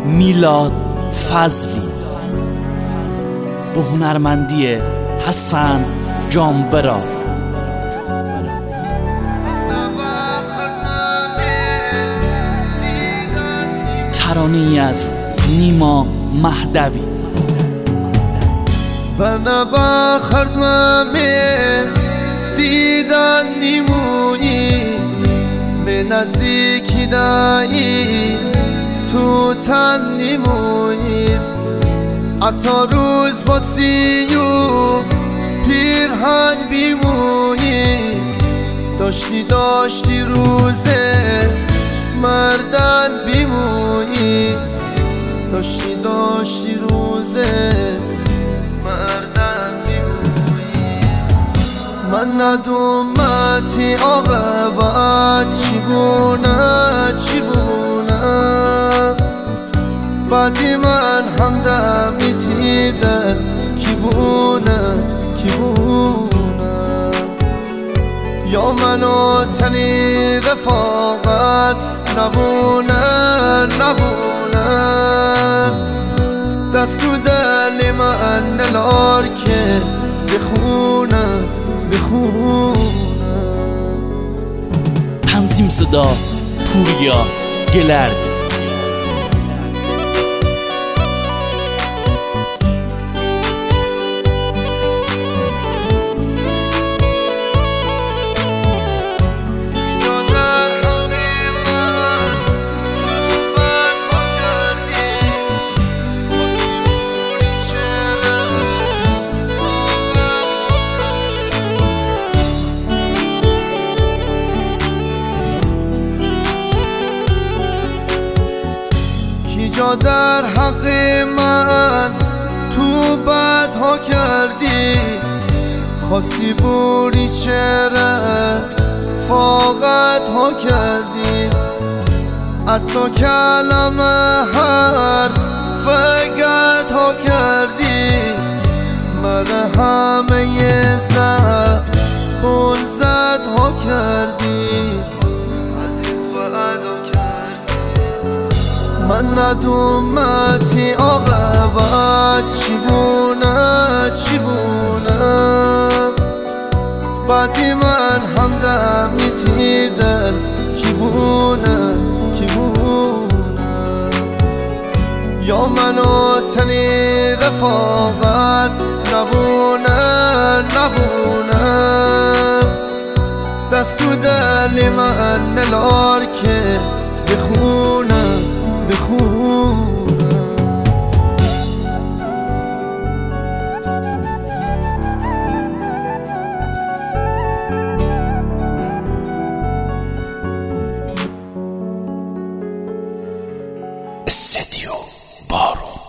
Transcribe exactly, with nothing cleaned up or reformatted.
میلاد فضلی به هنرمندی حسن جانبرا. ترانه‌ای از نیما مهدوی. بنا بخرد مامه دیدن نیمونی به نزدیکی دایی تو تن نیمونی عطا روز با سیو پیرهن بیمونی داشتی داشتی روزه مردن بیمونی داشتی داشتی روزه مردن بیمونی من ندومتی آقابت چیگونه چیگونه بعدی من همدمی تیدن کیبونه کیبونه یا منو تنی رفاقت نبونه نبونه دست تو دل من نلار که بخونه بخونه. تنظیم صدا پوریا گلرد. جا در حق من تو بدها کردی خواستی بوری چرا فاقت ها کردی حتی کلمه هر فقط ها کردی مرا همه زد خون زد ها کردی عزیز وعدو من ندومتی آقابت چیبونه چیبونه بعدی من همدمی تیدن کیبونه کیبونه یا منو تنی رفاقت نبونه نبونه دست تو دل من نلار که بخونه بخونه. استدیو بارون.